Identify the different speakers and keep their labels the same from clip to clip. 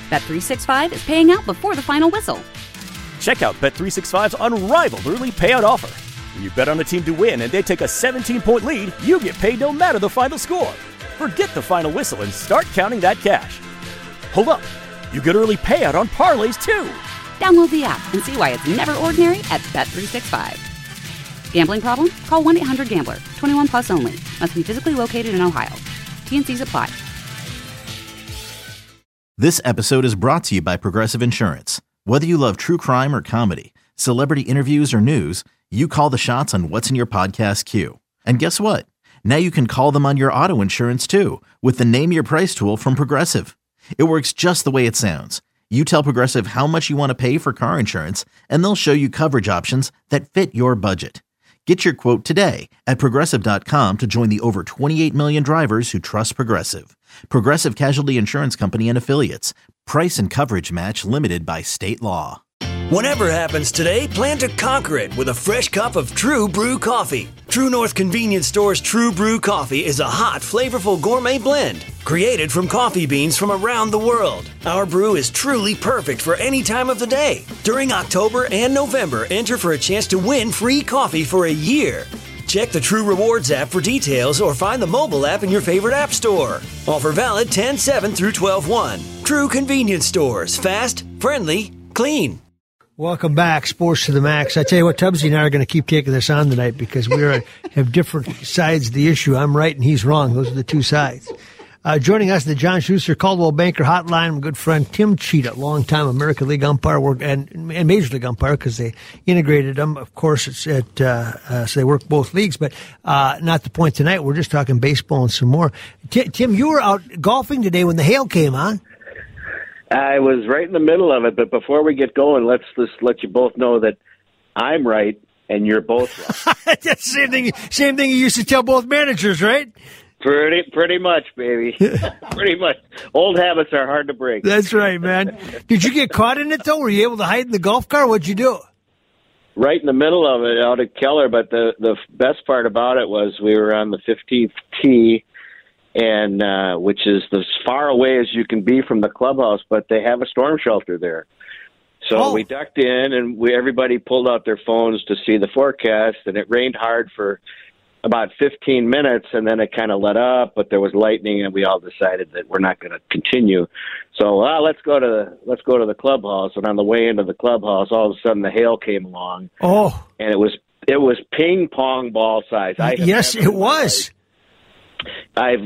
Speaker 1: Bet365 is paying out before the final whistle.
Speaker 2: Check out Bet365's unrivaled early payout offer. When you bet on a team to win and they take a 17-point lead, you get paid no matter the final score. Forget the final whistle and start counting that cash. Hold up. You get early payout on parlays, too.
Speaker 1: Download the app and see why it's never ordinary at Bet365. Gambling problem? Call 1-800-GAMBLER. 21 plus only. Must be physically located in Ohio. T&Cs apply.
Speaker 3: This episode is brought to you by Progressive Insurance. Whether you love true crime or comedy, celebrity interviews or news, you call the shots on what's in your podcast queue. And guess what? Now you can call them on your auto insurance too with the Name Your Price tool from Progressive. It works just the way it sounds. You tell Progressive how much you want to pay for car insurance, and they'll show you coverage options that fit your budget. Get your quote today at Progressive.com to join the over 28 million drivers who trust Progressive. Progressive Casualty Insurance Company and Affiliates. Price and coverage match limited by state law.
Speaker 4: Whatever happens today, plan to conquer it with a fresh cup of True Brew coffee. True North Convenience Store's True Brew coffee is a hot, flavorful gourmet blend created from coffee beans from around the world. Our brew is truly perfect for any time of the day. During October and November, enter for a chance to win free coffee for a year. Check the True Rewards app for details or find the mobile app in your favorite app store. Offer valid 10/7 through 12/1. True Convenience Stores. Fast, friendly, clean.
Speaker 5: Welcome back, Sports to the Max. I tell you what, Tubbsy and I are going to keep taking this on tonight because we have different sides of the issue. I'm right and he's wrong. Those are the two sides. Joining us, the John Schuster Caldwell Banker Hotline, my good friend Tim Cheetah, longtime American League umpire and Major League umpire because they integrated them. Of course, it's so they work both leagues, but not the point tonight. We're just talking baseball and some more. Tim, you were out golfing today when the hail came on.
Speaker 6: I was right in the middle of it, but before we get going, let's just let you both know that I'm right and you're both right.
Speaker 5: That's the same thing you used to tell both managers, right?
Speaker 6: Pretty much, baby. Pretty much. Old habits are hard to break.
Speaker 5: That's right, man. Did you get caught in it, though? Were you able to hide in the golf car? What'd you do?
Speaker 6: Right in the middle of it, out at Keller, but the best part about it was we were on the 15th tee, and which is as far away as you can be from the clubhouse, but they have a storm shelter there. So we ducked in, and everybody pulled out their phones to see the forecast, and it rained hard for about 15 minutes, and then it kind of let up, but there was lightning, and we all decided that we're not going to continue. So let's go to the clubhouse. And on the way into the clubhouse, all of a sudden the hail came along.
Speaker 5: Oh,
Speaker 6: and it was ping pong ball size.
Speaker 5: Yes, it was.
Speaker 6: I've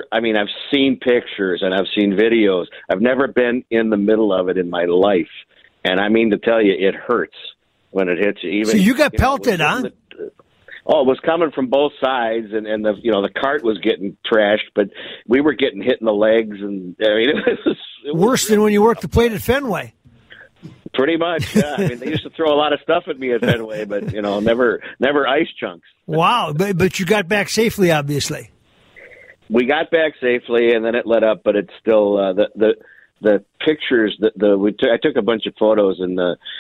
Speaker 6: seen pictures and I've seen videos. I've never been in the middle of it in my life. And I mean to tell you, it hurts when it hits you. Even,
Speaker 5: so you got pelted, huh?
Speaker 6: It was coming from both sides, and the cart was getting trashed, but we were getting hit in the legs, and I mean, it was
Speaker 5: worse than when you worked the plate at Fenway.
Speaker 6: Pretty much, yeah. I mean, they used to throw a lot of stuff at me at Fenway, but never ice chunks.
Speaker 5: Wow, but you got back safely, obviously.
Speaker 6: We got back safely, and then it let up, but it's still the pictures I took a bunch of photos, and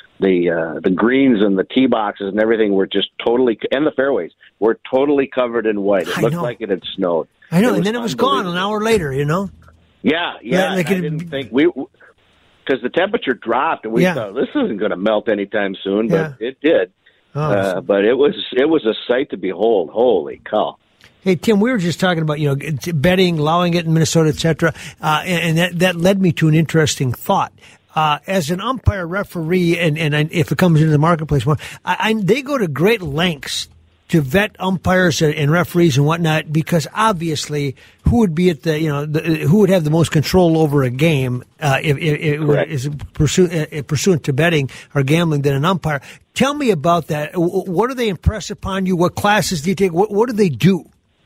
Speaker 6: the greens and the tee boxes and everything were just totally, and the fairways were totally covered in white. It looked like it had snowed.
Speaker 5: I know, and then it was gone an hour later.
Speaker 6: Yeah. I didn't think because the temperature dropped, and we thought this isn't going to melt anytime soon, but it did. But it was a sight to behold. Holy cow!
Speaker 5: Hey, Tim, we were just talking about, betting, allowing it in Minnesota, et cetera, and that led me to an interesting thought. As an umpire referee, and if it comes into the marketplace more, they go to great lengths to vet umpires and referees and whatnot, because obviously who would be at who would have the most control over a game if it is pursuant to betting or gambling than an umpire. Tell me about that. What do they impress upon you? What classes do you take? What do they do?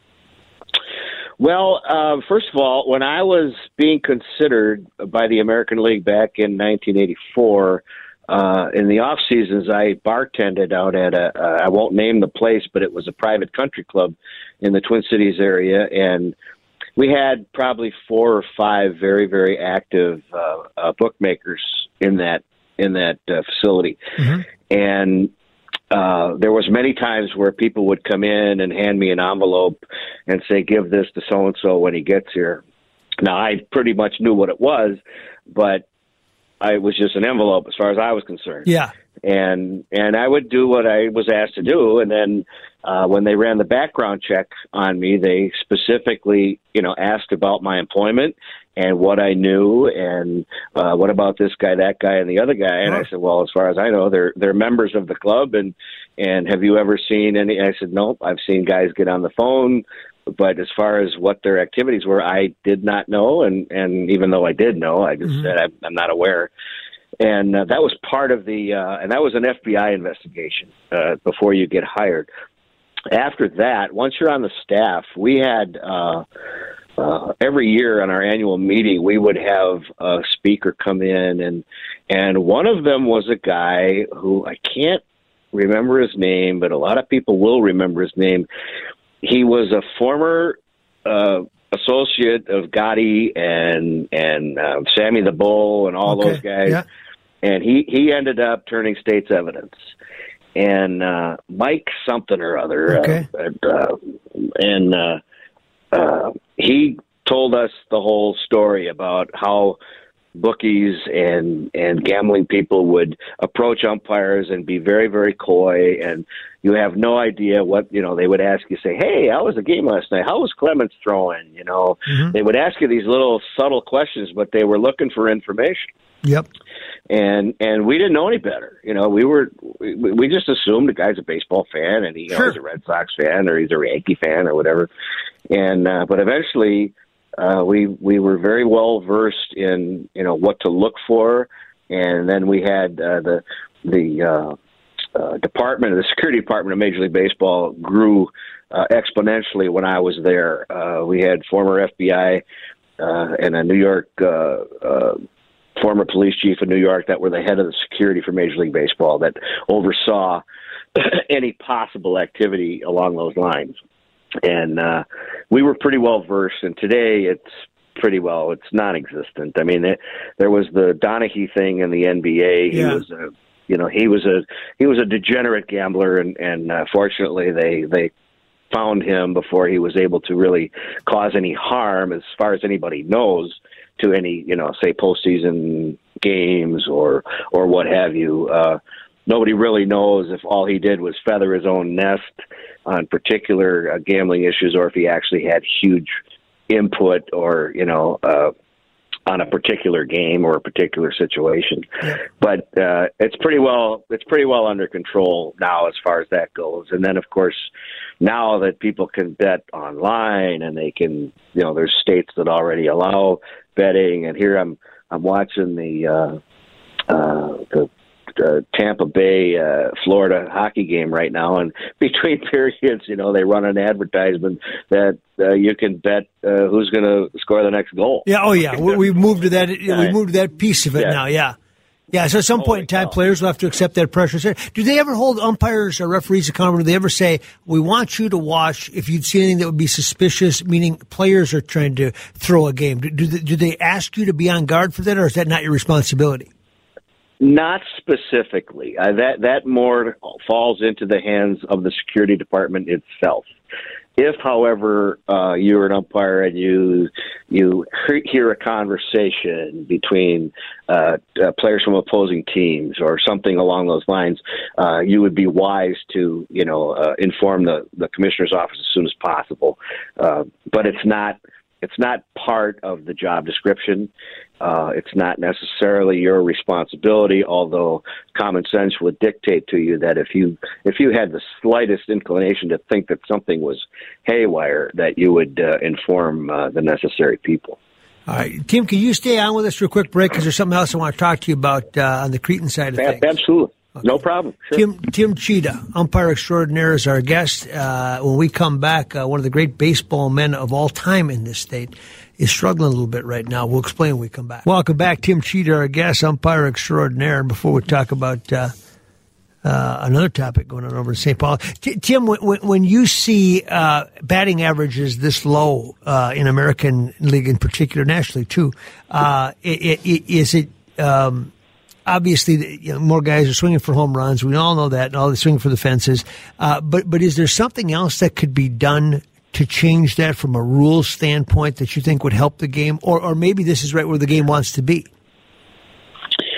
Speaker 6: Well, first of all, when I was being considered by the American League back in 1984, in the off seasons, I bartended out at I won't name the place, but it was a private country club in the Twin Cities area, and we had probably 4 or 5 very, very active bookmakers in that facility, and there was many times where people would come in and hand me an envelope and say, give this to so-and-so when he gets here. Now, I pretty much knew what it was, but it was just an envelope as far as I was concerned.
Speaker 5: Yeah.
Speaker 6: And I would do what I was asked to do. And then when they ran the background check on me, they specifically, asked about my employment and what I knew and what about this guy, that guy, and the other guy. And I said, well, as far as I know, they're members of the club. And have you ever seen any? I said, nope, I've seen guys get on the phone. But as far as what their activities were, I did not know. And even though I did know, I just said I'm not aware. And that was part of and that was an FBI investigation before you get hired. After that, once you're on the staff, we had every year on our annual meeting, we would have a speaker come in, and one of them was a guy who I can't remember his name, but a lot of people will remember his name. He was a former associate of Gotti and Sammy the Bull and all those guys. Yeah. And he ended up turning state's evidence. And Mike something or other. He told us the whole story about how bookies and gambling people would approach umpires and be very, very coy, and you have no idea what, they would ask you, say, hey, how was the game last night? How was Clemens throwing? They would ask you these little subtle questions, but they were looking for information.
Speaker 5: Yep.
Speaker 6: And we didn't know any better. We just assumed the guy's a baseball fan and he's a Red Sox fan or he's a Yankee fan or whatever. And but eventually we were very well versed in what to look for, and then we had the security department of Major League Baseball grew exponentially when I was there. We had former FBI and a New York former police chief in New York that were the head of the security for Major League Baseball that oversaw any possible activity along those lines. And we were pretty well versed, and today it's non-existent. I mean, there was the Donaghy thing in the NBA. Yeah. He was a degenerate gambler, and fortunately they found him before he was able to really cause any harm, as far as anybody knows, to any, say postseason games or what have you. Nobody really knows if all he did was feather his own nest on particular gambling issues, or if he actually had huge input or, on a particular game or a particular situation. Yeah. But it's pretty well under control now as far as that goes. And then, of course, now that people can bet online and they can, there's states that already allow betting. And here I'm watching the Tampa Bay, Florida hockey game right now, and between periods, they run an advertisement that you can bet who's going to score the next goal.
Speaker 5: Yeah, oh yeah, we've moved to that. We moved to that piece of it now. Yeah. Yeah, so at some point in time, players will have to accept that pressure. Do they ever hold umpires or referees accountable? Do they ever say, we want you to watch if you'd see anything that would be suspicious, meaning players are trying to throw a game? Do they ask you to be on guard for that, or is that not your responsibility?
Speaker 6: Not specifically. That more falls into the hands of the security department itself. If, however, you're an umpire and you hear a conversation between players from opposing teams or something along those lines, you would be wise to inform the commissioner's office as soon as possible. But it's not part of the job description. It's not necessarily your responsibility, although common sense would dictate to you that if you had the slightest inclination to think that something was haywire, that you would inform the necessary people.
Speaker 5: All right. Tim, can you stay on with us for a quick break? Because there's something else I want to talk to you about on the Cretin side of things.
Speaker 6: Absolutely. Okay. No problem. Sure.
Speaker 5: Tim Cheetah, umpire extraordinaire, is our guest. When we come back, one of the great baseball men of all time in this state is struggling a little bit right now. We'll explain when we come back. Welcome back, Tim Cheetah, our guest, umpire extraordinaire. And before we talk about another topic going on over in St. Paul, Tim, when you see batting averages this low in American League in particular, nationally too, is it obviously, more guys are swinging for home runs. We all know that, and all the swinging for the fences. But is there something else that could be done to change that from a rules standpoint that you think would help the game, or maybe this is right where the game wants to be?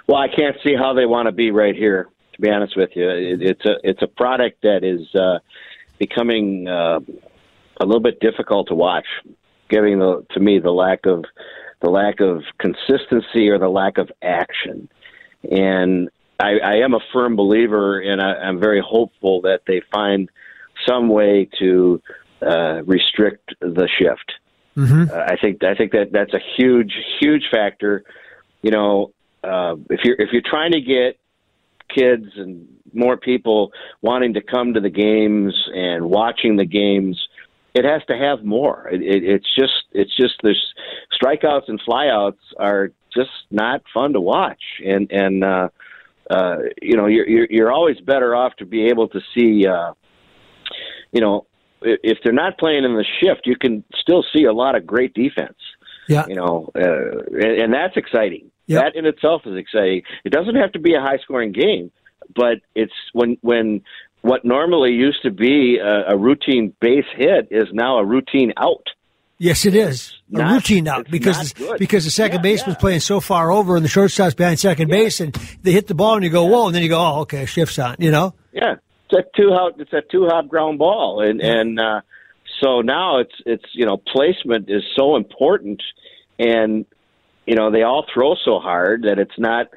Speaker 6: Well, I can't see how they want to be right here, to be honest with you. It's a product that is becoming a little bit difficult to watch, giving to me the lack of consistency or the lack of action. And I am a firm believer, and I'm very hopeful that they find some way to restrict the shift.
Speaker 5: Mm-hmm.
Speaker 6: I think that's a huge factor. You know, if you're trying to get kids and more people wanting to come to the games and watching the games, it has to have more. It's just there's strikeouts and flyouts are just not fun to watch, and you know, you're always better off to be able to see, you know, if they're not playing in the shift, you can still see a lot of great defense.
Speaker 5: Yeah.
Speaker 6: You know, and that's exciting.
Speaker 5: Yep.
Speaker 6: That in itself is exciting. It doesn't have to be a high-scoring game, but it's when what normally used to be a routine base hit is now a routine out.
Speaker 5: Yes, it is. A routine out because the second baseman's playing so far over and the shortstop's behind second base, and they hit the ball and you go, whoa, and then you go, oh, okay, shift's on, you know?
Speaker 6: Yeah. It's a two-hop ground ball. And so now it's, you know, placement is so important, and, you know, they all throw so hard that it's not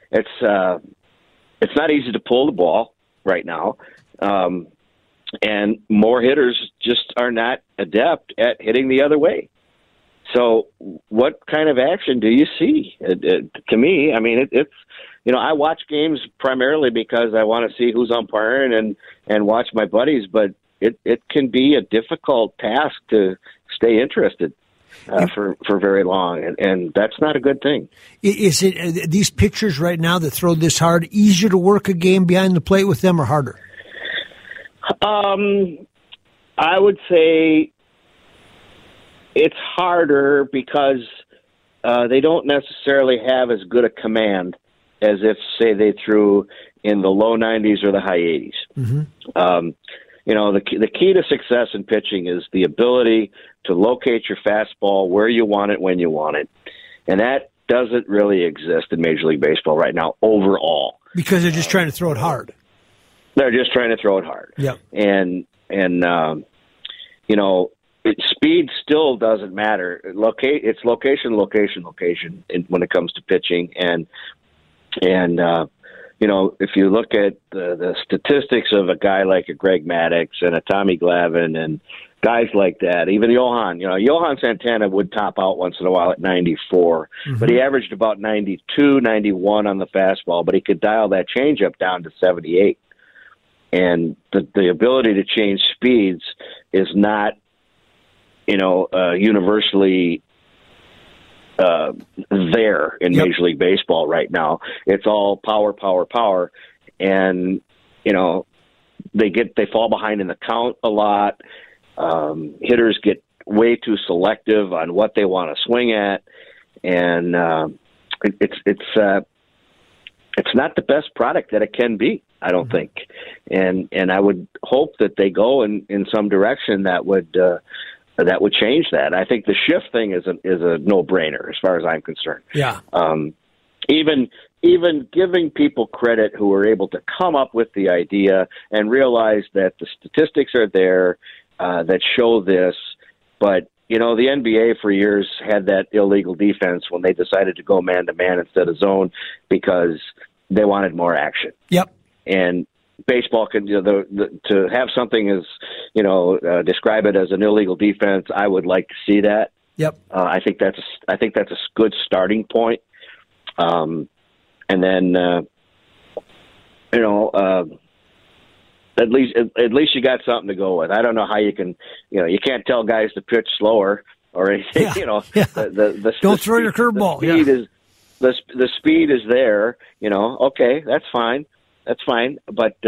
Speaker 6: easy to pull the ball right now. And more hitters just are not adept at hitting the other way. So what kind of action do you see? To me, I mean, it's, you know, I watch games primarily because I want to see who's umpiring and watch my buddies, but it can be a difficult task to stay interested for very long, and that's not a good thing.
Speaker 5: Is it these pitchers right now that throw this hard easier to work a game behind the plate with them or harder?
Speaker 6: I would say it's harder because they don't necessarily have as good a command as if, say, they threw in the low 90s or the high 80s. Mm-hmm. You know, the key to success in pitching is the ability to locate your fastball where you want it, when you want it. And that doesn't really exist in Major League Baseball right now overall.
Speaker 5: Because they're just trying to throw it hard.
Speaker 6: They're just trying to throw it hard.
Speaker 5: Yeah.
Speaker 6: And you know, speed still doesn't matter. It's location when it comes to pitching. And you know, if you look at the statistics of a guy like a Greg Maddux and a Tommy Glavine and guys like that, even Johan Santana would top out once in a while at 94, mm-hmm. but he averaged about 92, 91 on the fastball, but he could dial that changeup down to 78. And the ability to change speeds is not, you know, universally there in Major League Baseball right now. It's all power, and you know they fall behind in the count a lot. Hitters get way too selective on what they want to swing at, and it's not the best product that it can be, I don't think. And I would hope that they go in some direction that would change that. I think the shift thing is a no-brainer as far as I'm concerned.
Speaker 5: Yeah.
Speaker 6: Even giving people credit who are able to come up with the idea and realize that the statistics are there that show this, but you know, the NBA for years had that illegal defense when they decided to go man-to-man instead of zone because they wanted more action.
Speaker 5: Yep.
Speaker 6: And baseball can, you know, to have something as, you know, describe it as an illegal defense. I would like to see that.
Speaker 5: Yep.
Speaker 6: I think that's a good starting point. And then, you know, at least you got something to go with. I don't know how you can, you know, you can't tell guys to pitch slower or anything.
Speaker 5: Yeah.
Speaker 6: You know,
Speaker 5: Don't throw your curveball.
Speaker 6: The speed is there. You know, okay, that's fine. But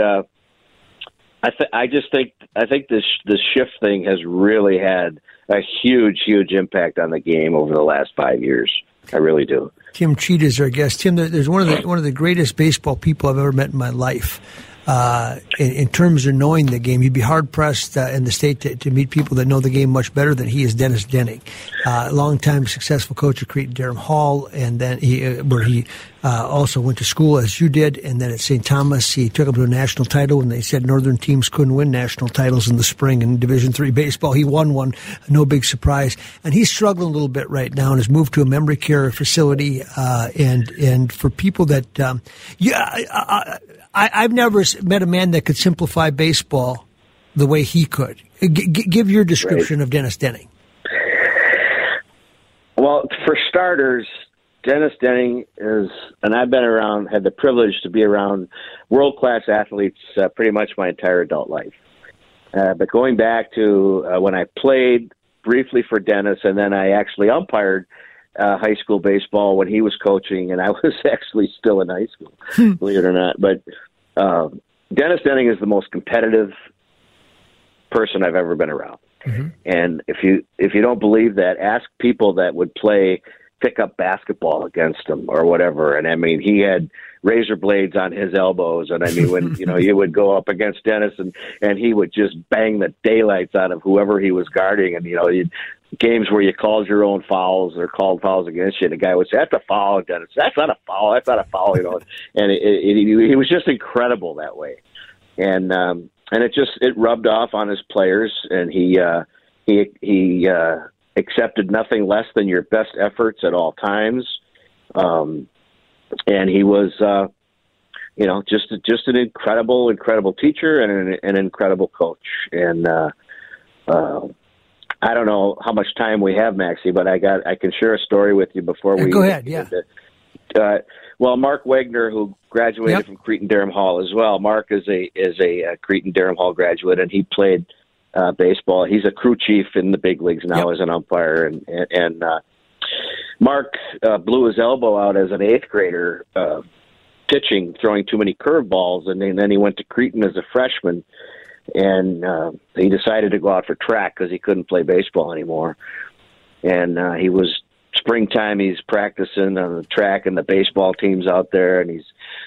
Speaker 6: I think this shift thing has really had a huge impact on the game over the last 5 years. I really do.
Speaker 5: Tim Cheetah is our guest. Tim, there's one of the greatest baseball people I've ever met in my life. in terms of knowing the game. You'd be hard-pressed in the state to meet people that know the game much better than he is. Dennis Denning, long-time successful coach at Cretin-Derham Hall, and then where he also went to school as you did, and then at St. Thomas he took him to a national title when they said Northern teams couldn't win national titles in the spring in Division III baseball. He won one, no big surprise, and he's struggling a little bit right now and has moved to a memory care facility. And for people that, I've never met a man that could simplify baseball the way he could. Give your description of Dennis Denning.
Speaker 6: Well, for starters, Dennis Denning is, and I've had the privilege to be around world-class athletes pretty much my entire adult life. But going back to when I played briefly for Dennis, and then I actually umpired high school baseball when he was coaching, and I was actually still in high school, believe it or not. But Dennis Denning is the most competitive person I've ever been around. Mm-hmm. And if you don't believe that, ask people that would play pickup basketball against him or whatever. And I mean, he had razor blades on his elbows, and I mean, when you would go up against Dennis, and he would just bang the daylights out of whoever he was guarding, and games where you called your own fouls or called fouls against you, the guy would say, "That's a foul, Dennis. That's not a foul. That's not a foul." And he was just incredible that way, and it rubbed off on his players, and he accepted nothing less than your best efforts at all times, and he was just an incredible teacher and an incredible coach, and I don't know how much time we have, Maxie, but I can share a story with you before we
Speaker 5: go ahead. Yeah.
Speaker 6: Well, Mark Wagner, who graduated from Cretin-Derham Hall as well. Mark is a Cretin-Derham Hall graduate, and he played baseball. He's a crew chief in the big leagues now as an umpire, and Mark blew his elbow out as an eighth grader pitching, throwing too many curveballs, and then he went to Cretin as a freshman. And he decided to go out for track because he couldn't play baseball anymore. And he was springtime. He's practicing on the track, and the baseball team's out there, and he's,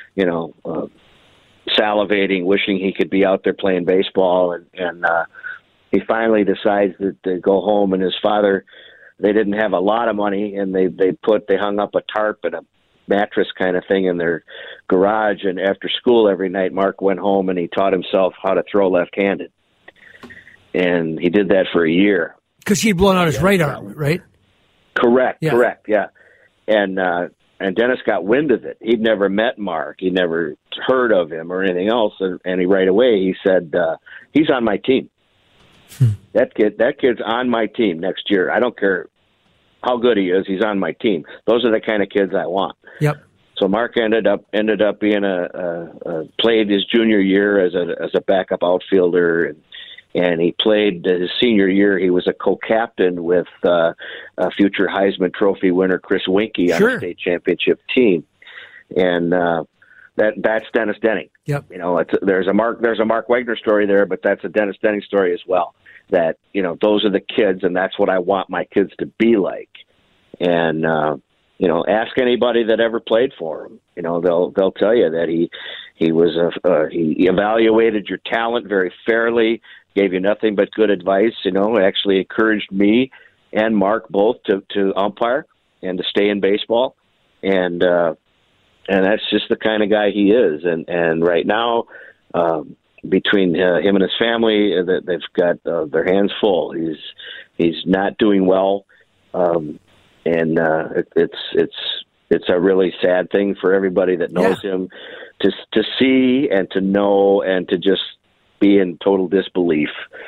Speaker 6: salivating, wishing he could be out there playing baseball. And he finally decides to go home. And his father, they didn't have a lot of money, and they hung up a tarp and a mattress kind of thing in their garage, and after school every night Mark went home and he taught himself how to throw left-handed, and he did that for a year
Speaker 5: because he'd blown out his right arm, right?
Speaker 6: Correct, yeah. And Dennis got wind of it. He'd never met Mark, he'd never heard of him or anything else, and he right away he said, he's on my team. That kid's on my team next year. I don't care how good he is, he's on my team. Those are the kind of kids I want.
Speaker 5: Yep.
Speaker 6: So Mark ended up being played his junior year as a backup outfielder, and he played his senior year. He was a co-captain with a future Heisman Trophy winner Chris Winkie on the state championship team, and that's Dennis Denning.
Speaker 5: Yep.
Speaker 6: There's a Mark Wagner story there, but that's a Dennis Denning story as well. That those are the kids, and that's what I want my kids to be like. And ask anybody that ever played for him. They'll tell you that he evaluated your talent very fairly, gave you nothing but good advice. Actually encouraged me and Mark both to umpire and to stay in baseball, and that's just the kind of guy he is. And right now, between him and his family, they've got their hands full. He's not doing well. And it's a really sad thing for everybody that knows him to see and to know and to just be in total disbelief.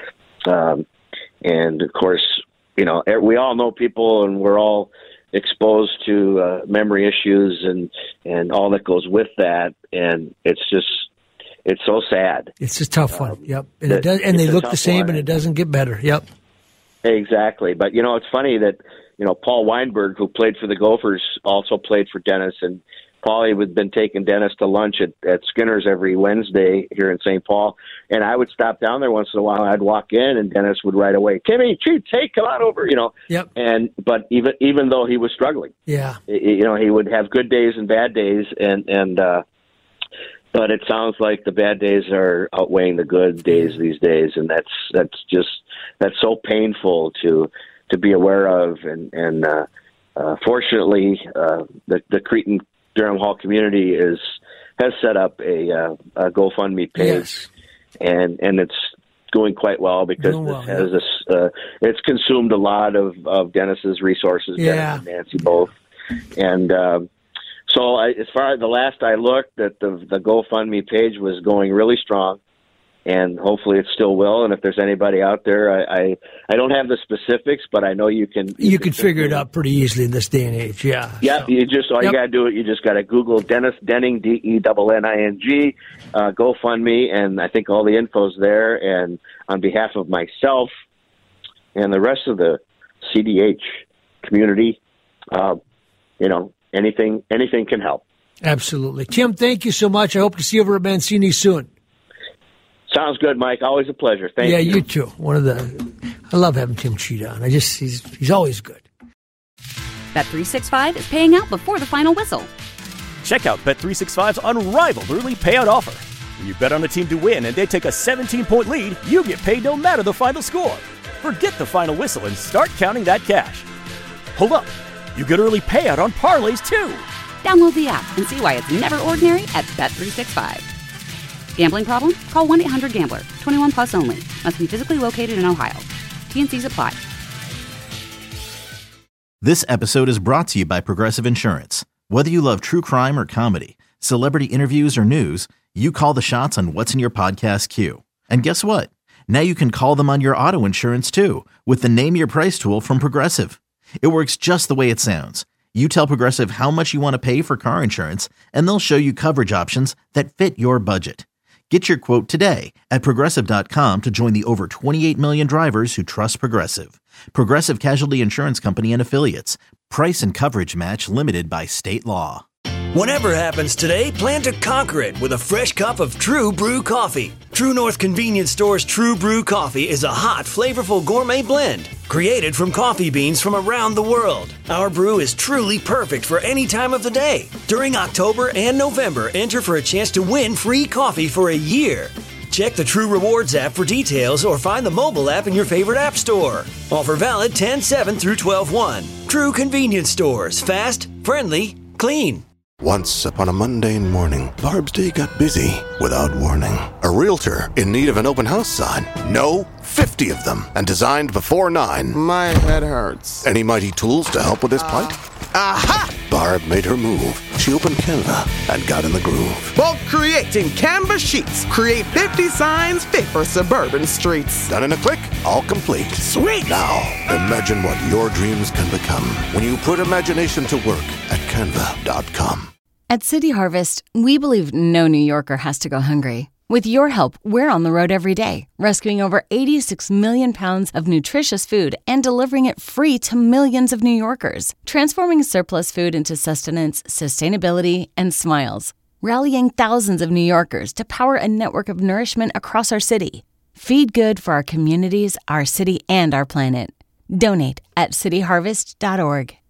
Speaker 6: And of course, we all know people, and we're all exposed to memory issues and all that goes with that. And it's so sad. It's
Speaker 5: a tough one. Yep. And it does, and they look the same, and it doesn't get better. Yep. Exactly.
Speaker 6: But it's funny that Paul Weinberg, who played for the Gophers, also played for Dennis, and Paulie had been taking Dennis to lunch at Skinner's every Wednesday here in St. Paul, and I would stop down there once in a while. I'd walk in, and Dennis would right away, "Timmy, Cheats, hey, come on over,"
Speaker 5: Yep.
Speaker 6: But even though he was struggling, he would have good days and bad days, and but it sounds like the bad days are outweighing the good days these days, and that's so painful to be aware of. And fortunately, the Cretin-Durham Hall community has set up a GoFundMe page, and it's going quite well because it's consumed a lot of Dennis's resources, Dennis and Nancy both, and so as far as the last I looked, that the GoFundMe page was going really strong, and hopefully it still will. And if there's anybody out there, I don't have the specifics, but I know you can
Speaker 5: figure it out pretty easily in this day and age. Yeah.
Speaker 6: So. You got to do it. You just got to Google Dennis Denning, DENNING, GoFundMe, and I think all the info's there. And on behalf of myself and the rest of the CDH community, anything can help.
Speaker 5: Absolutely. Tim, thank you so much. I hope to see you over at Mancini soon.
Speaker 6: Sounds good, Mike. Always a pleasure. Thank you.
Speaker 5: Yeah, you too. I love having Tim Cheetah on. He's always good.
Speaker 1: Bet365 is paying out before the final whistle.
Speaker 2: Check out Bet365's unrivaled early payout offer. When you bet on a team to win and they take a 17-point lead, you get paid no matter the final score. Forget the final whistle and start counting that cash. Hold up. You get early payout on parlays, too.
Speaker 1: Download the app and see why it's never ordinary at Bet365. Gambling problem? Call 1-800-GAMBLER. 21 plus only. Must be physically located in Ohio. T&Cs apply.
Speaker 3: This episode is brought to you by Progressive Insurance. Whether you love true crime or comedy, celebrity interviews or news, you call the shots on what's in your podcast queue. And guess what? Now you can call them on your auto insurance too with the Name Your Price tool from Progressive. It works just the way it sounds. You tell Progressive how much you want to pay for car insurance, and they'll show you coverage options that fit your budget. Get your quote today at Progressive.com to join the over 28 million drivers who trust Progressive. Progressive Casualty Insurance Company and Affiliates. Price and coverage match limited by state law.
Speaker 4: Whatever happens today, plan to conquer it with a fresh cup of True Brew coffee. True North Convenience Store's True Brew coffee is a hot, flavorful gourmet blend created from coffee beans from around the world. Our brew is truly perfect for any time of the day. During October and November, enter for a chance to win free coffee for a year. Check the True Rewards app for details or find the mobile app in your favorite app store. Offer valid 10/7 through 12/1. True Convenience Stores. Fast, friendly, clean.
Speaker 7: Once upon a mundane morning, Barb's day got busy without warning. A realtor in need of an open house sign. No, 50 of them, and designed before 9.
Speaker 8: My head hurts.
Speaker 7: Any mighty tools to help with this plight?
Speaker 8: Aha!
Speaker 7: Barb made her move. She opened Canva and got in the groove.
Speaker 8: Bulk creating Canva sheets. Create 50 signs fit for suburban streets.
Speaker 7: Done in a click, all complete.
Speaker 8: Sweet!
Speaker 7: Now, imagine what your dreams can become when you put imagination to work at Canva.com.
Speaker 9: At City Harvest, we believe no New Yorker has to go hungry. With your help, we're on the road every day, rescuing over 86 million pounds of nutritious food and delivering it free to millions of New Yorkers, transforming surplus food into sustenance, sustainability, and smiles, rallying thousands of New Yorkers to power a network of nourishment across our city. Feed good for our communities, our city, and our planet. Donate at cityharvest.org.